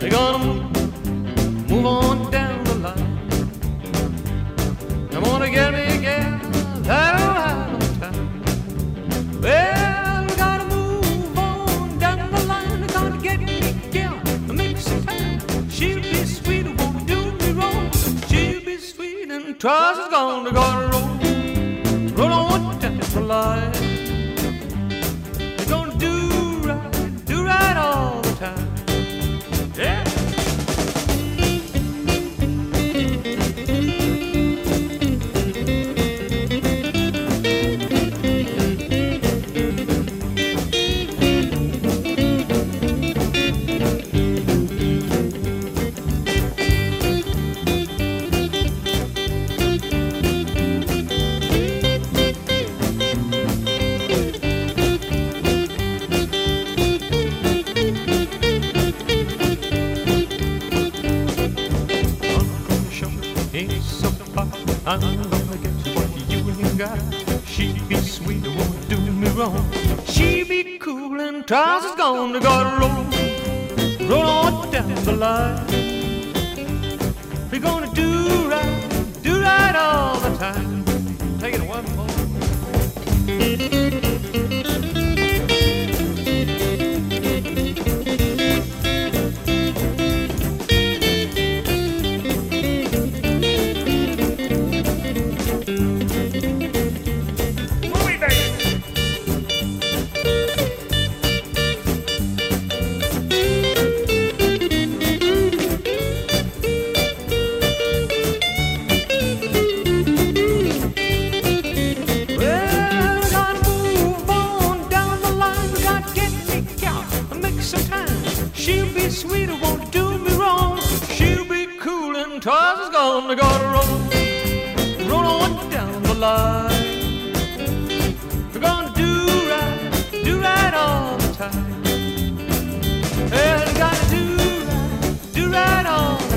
They're gonna move on down the line. They wanna get me, yeah, that right on time. Well, we gotta move on down the line. They're gonna get me, yeah, make some time. She'll be sweet, won't do me wrong. She'll be sweet and trust is gonna roll on down the line. They're gonna do right all the time. Yeah. I'm gonna get you what you ain't got. She be sweet, won't do me wrong. She be cool and trousers gonna roll on down the line. We're gonna do right all the time. Take it one more. She'll be sweet, won't do me wrong. She'll be cool and trousers gonna roll on down the line. We're gonna do right all the time. Yeah, we gotta do right all